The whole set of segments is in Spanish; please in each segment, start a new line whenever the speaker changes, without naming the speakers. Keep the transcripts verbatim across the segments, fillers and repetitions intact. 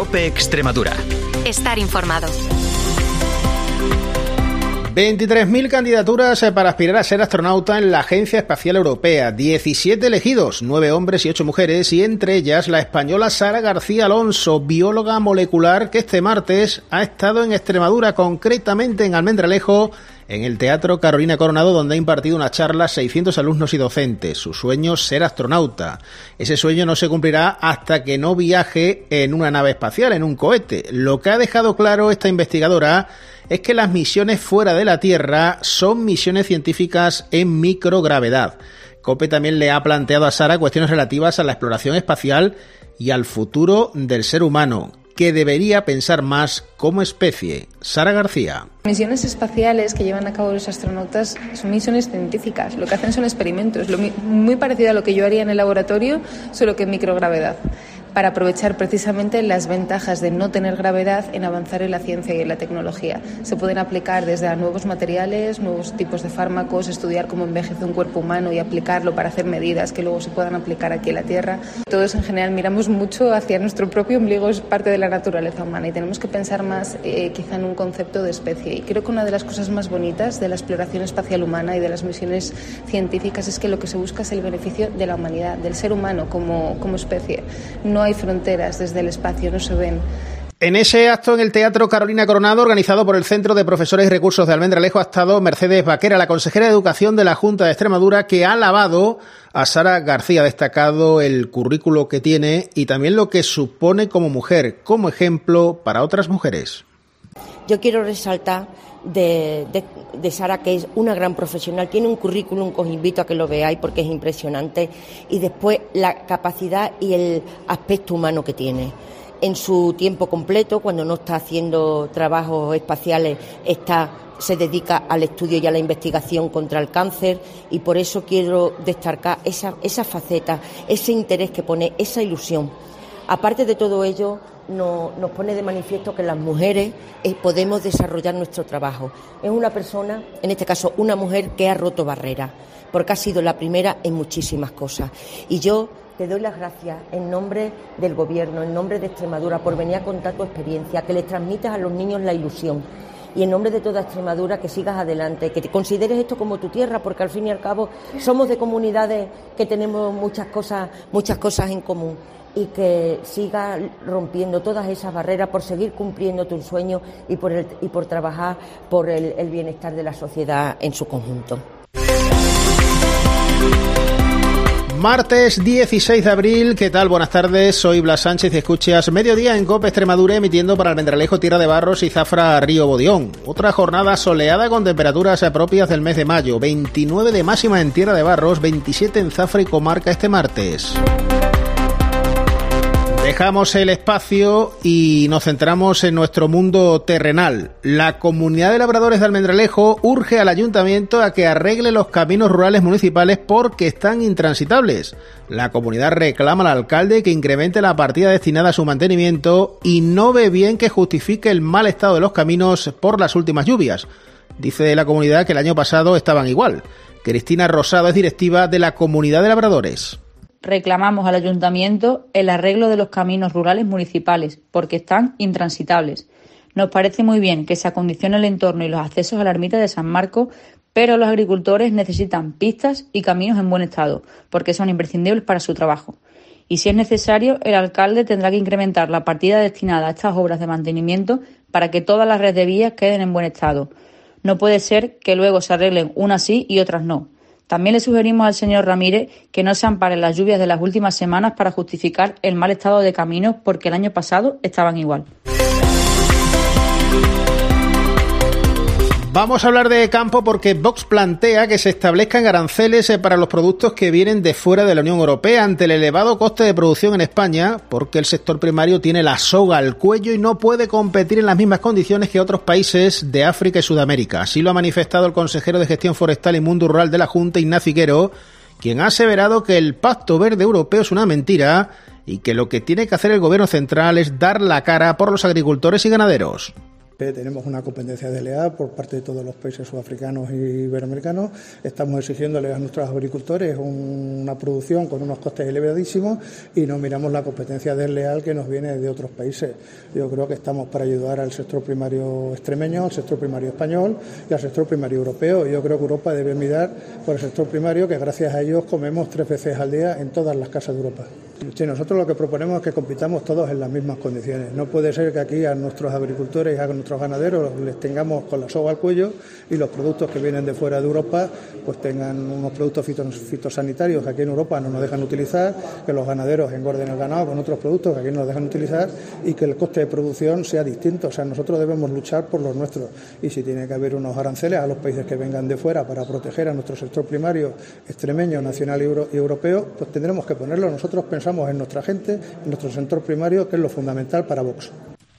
COPE Extremadura.
Estar informado.
veintitrés mil candidaturas para aspirar a ser astronauta en la Agencia Espacial Europea. diecisiete elegidos, nueve hombres y ocho mujeres, y entre ellas la española Sara García Alonso, bióloga molecular que este martes ha estado en Extremadura, concretamente en Almendralejo, en el Teatro Carolina Coronado, donde ha impartido una charla a seiscientos alumnos y docentes. Su sueño, ser astronauta. Ese sueño no se cumplirá hasta que no viaje en una nave espacial, en un cohete. Lo que ha dejado claro esta investigadora es que las misiones fuera de la Tierra son misiones científicas en microgravedad. COPE también le ha planteado a Sara cuestiones relativas a la exploración espacial y al futuro del ser humano, que debería pensar más como especie. Sara García.
Misiones espaciales que llevan a cabo los astronautas son misiones científicas. Lo que hacen son experimentos, lo muy parecido a lo que yo haría en el laboratorio, solo que en microgravedad, para aprovechar precisamente las ventajas de no tener gravedad en avanzar en la ciencia y en la tecnología. Se pueden aplicar desde a nuevos materiales, nuevos tipos de fármacos, estudiar cómo envejece un cuerpo humano y aplicarlo para hacer medidas que luego se puedan aplicar aquí en la Tierra. Todos en general miramos mucho hacia nuestro propio ombligo, es parte de la naturaleza humana y tenemos que pensar más eh, quizá en un concepto de especie. Y creo que una de las cosas más bonitas de la exploración espacial humana y de las misiones científicas es que lo que se busca es el beneficio de la humanidad, del ser humano como, como especie. No hay fronteras desde el espacio, no se ven.
En ese acto en el Teatro Carolina Coronado, organizado por el Centro de Profesores y Recursos de Almendralejo, ha estado Mercedes Vaquera, la consejera de Educación de la Junta de Extremadura, que ha alabado a Sara García, ha destacado el currículo que tiene y también lo que supone como mujer, como ejemplo para otras mujeres.
Yo quiero resaltar de, de, de Sara, que es una gran profesional, tiene un currículum que os invito a que lo veáis porque es impresionante, y después la capacidad y el aspecto humano que tiene. En su tiempo completo, cuando no está haciendo trabajos espaciales, está, se dedica al estudio y a la investigación contra el cáncer, y por eso quiero destacar esa, esa faceta, ese interés que pone, esa ilusión. Aparte de todo ello, no, nos pone de manifiesto que las mujeres eh, podemos desarrollar nuestro trabajo. Es una persona, en este caso una mujer, que ha roto barreras, porque ha sido la primera en muchísimas cosas. Y yo te doy las gracias en nombre del Gobierno, en nombre de Extremadura, por venir a contar tu experiencia, que les transmitas a los niños la ilusión. Y en nombre de toda Extremadura, que sigas adelante, que te consideres esto como tu tierra, porque al fin y al cabo somos de comunidades que tenemos muchas cosas, muchas cosas en común. Y que siga rompiendo todas esas barreras por seguir cumpliendo tus sueños y por, el, y por trabajar por el, el bienestar de la sociedad en su conjunto.
Martes dieciséis de abril, ¿qué tal? Buenas tardes, soy Blas Sánchez y escuchas Mediodía en COPE Extremadura, emitiendo para Almendralejo, Tierra de Barros y Zafra, Río Bodión. Otra jornada soleada con temperaturas propias del mes de mayo, veintinueve de máxima en Tierra de Barros, veintisiete en Zafra y comarca este martes. Dejamos el espacio y nos centramos en nuestro mundo terrenal. La Comunidad de Labradores de Almendralejo urge al Ayuntamiento a que arregle los caminos rurales municipales porque están intransitables. La comunidad reclama al alcalde que incremente la partida destinada a su mantenimiento y no ve bien que justifique el mal estado de los caminos por las últimas lluvias. Dice la comunidad que el año pasado estaban igual. Cristina Rosado es directiva de la Comunidad de Labradores.
Reclamamos al Ayuntamiento el arreglo de los caminos rurales municipales, porque están intransitables. Nos parece muy bien que se acondicione el entorno y los accesos a la ermita de San Marcos, pero los agricultores necesitan pistas y caminos en buen estado, porque son imprescindibles para su trabajo. Y si es necesario, el alcalde tendrá que incrementar la partida destinada a estas obras de mantenimiento para que todas las redes de vías queden en buen estado. No puede ser que luego se arreglen unas sí y otras no. También le sugerimos al señor Ramírez que no se amparen las lluvias de las últimas semanas para justificar el mal estado de caminos, porque el año pasado estaban igual.
Vamos a hablar de campo porque Vox plantea que se establezcan aranceles para los productos que vienen de fuera de la Unión Europea ante el elevado coste de producción en España, porque el sector primario tiene la soga al cuello y no puede competir en las mismas condiciones que otros países de África y Sudamérica. Así lo ha manifestado el consejero de Gestión Forestal y Mundo Rural de la Junta, Ignacio Higuero, quien ha aseverado que el Pacto Verde Europeo es una mentira y que lo que tiene que hacer el Gobierno central es dar la cara por los agricultores y ganaderos.
Tenemos una competencia desleal por parte de todos los países sudafricanos y iberoamericanos. Estamos exigiéndoles a nuestros agricultores una producción con unos costes elevadísimos y no miramos la competencia desleal que nos viene de otros países. Yo creo que estamos para ayudar al sector primario extremeño, al sector primario español y al sector primario europeo. Yo creo que Europa debe mirar por el sector primario, que gracias a ellos comemos tres veces al día en todas las casas de Europa. Sí, nosotros lo que proponemos es que compitamos todos en las mismas condiciones. No puede ser que aquí a nuestros agricultores y a nuestros ganaderos les tengamos con la soga al cuello y los productos que vienen de fuera de Europa pues tengan unos productos fitosanitarios que aquí en Europa no nos dejan utilizar, que los ganaderos engorden el ganado con otros productos que aquí no nos dejan utilizar y que el coste de producción sea distinto. O sea, nosotros debemos luchar por los nuestros y si tiene que haber unos aranceles a los países que vengan de fuera para proteger a nuestro sector primario extremeño, nacional y euro- europeo, pues tendremos que ponerlo. Nosotros pensamos en nuestra gente, en nuestro sector primario, que es lo fundamental para Vox.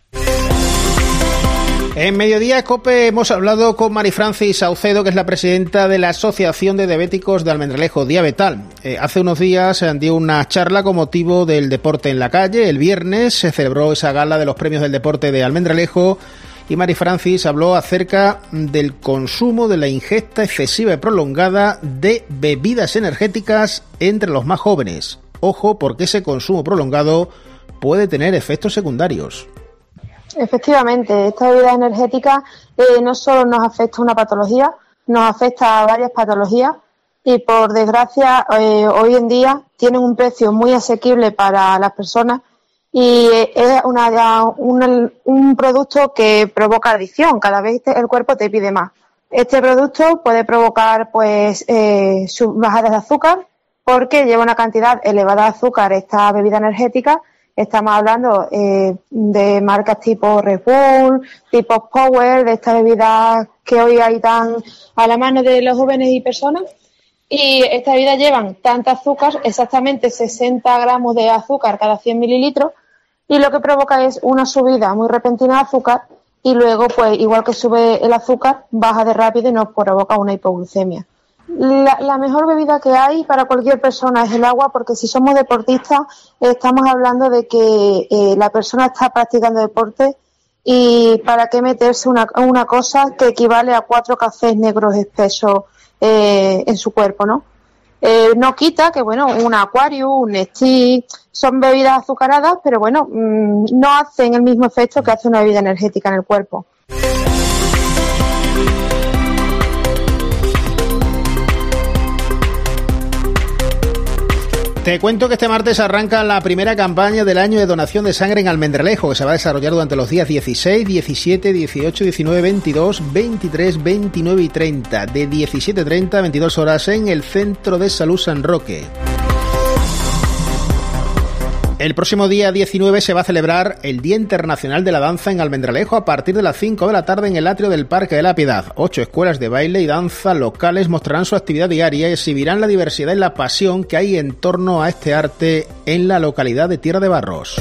En Mediodía COPE hemos hablado con Marifrancis Saucedo, que es la presidenta de la Asociación de Diabéticos de Almendralejo, Diabetal. Eh, hace unos días dio una charla con motivo del deporte en la calle. El viernes se celebró esa gala de los premios del deporte de Almendralejo y Marifrancis habló acerca del consumo, de la ingesta excesiva y prolongada de bebidas energéticas entre los más jóvenes. Ojo, porque ese consumo prolongado puede tener efectos secundarios.
Efectivamente, esta bebida energética eh, no solo nos afecta a una patología, nos afecta a varias patologías y por desgracia eh, hoy en día tienen un precio muy asequible para las personas y es una, una, un producto que provoca adicción, cada vez el cuerpo te pide más. Este producto puede provocar pues eh, bajadas de azúcar, porque lleva una cantidad elevada de azúcar esta bebida energética. Estamos hablando eh, de marcas tipo Red Bull, tipo Power, de estas bebidas que hoy hay tan a la mano de los jóvenes y personas. Y estas bebidas llevan tanta azúcar, exactamente sesenta gramos de azúcar cada cien mililitros, y lo que provoca es una subida muy repentina de azúcar y luego, pues igual que sube el azúcar, baja de rápido y nos provoca una hipoglucemia. La, la mejor bebida que hay para cualquier persona es el agua, porque si somos deportistas estamos hablando de que eh, la persona está practicando deporte y para qué meterse una, una cosa que equivale a cuatro cafés negros espesos eh, en su cuerpo, ¿no? Eh, no quita que, bueno, un Aquarius, un Nestlé, son bebidas azucaradas, pero bueno, mmm, no hacen el mismo efecto que hace una bebida energética en el cuerpo.
Te cuento que este martes arranca la primera campaña del año de donación de sangre en Almendralejo, que se va a desarrollar durante los días dieciséis, diecisiete, dieciocho, diecinueve, veintidós, veintitrés, veintinueve y treinta, de diecisiete treinta a veintidós horas en el Centro de Salud San Roque. El próximo día diecinueve se va a celebrar el Día Internacional de la Danza en Almendralejo a partir de las cinco de la tarde en el atrio del Parque de la Piedad. Ocho escuelas de baile y danza locales mostrarán su actividad diaria y exhibirán la diversidad y la pasión que hay en torno a este arte en la localidad de Tierra de Barros.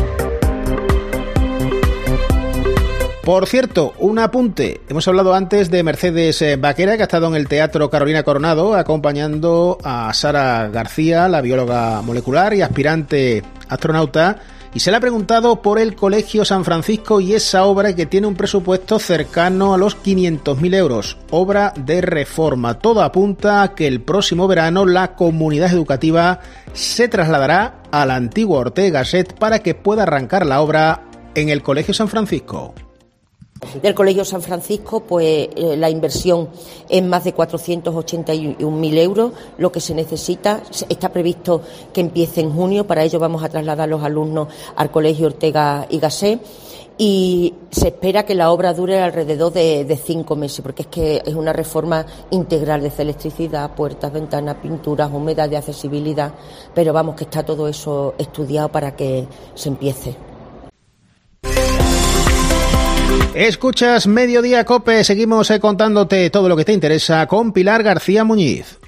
Por cierto, un apunte. Hemos hablado antes de Mercedes Vaquera, que ha estado en el Teatro Carolina Coronado acompañando a Sara García, la bióloga molecular y aspirante astronauta, y se le ha preguntado por el Colegio San Francisco y esa obra que tiene un presupuesto cercano a los quinientos mil euros, obra de reforma. Todo apunta a que el próximo verano la comunidad educativa se trasladará a la antigua Ortega Gasset para que pueda arrancar la obra en el Colegio San Francisco.
Del Colegio San Francisco, pues eh, la inversión es más de cuatrocientos ochenta y un mil euros. Lo que se necesita, está previsto que empiece en junio. Para ello vamos a trasladar a los alumnos al Colegio Ortega y Gasset. Y se espera que la obra dure alrededor de, de cinco meses, porque es que es una reforma integral desde electricidad, puertas, ventanas, pinturas, humedad, de accesibilidad. Pero vamos, que está todo eso estudiado para que se empiece.
Escuchas Mediodía COPE, seguimos contándote todo lo que te interesa con Pilar García Muñiz.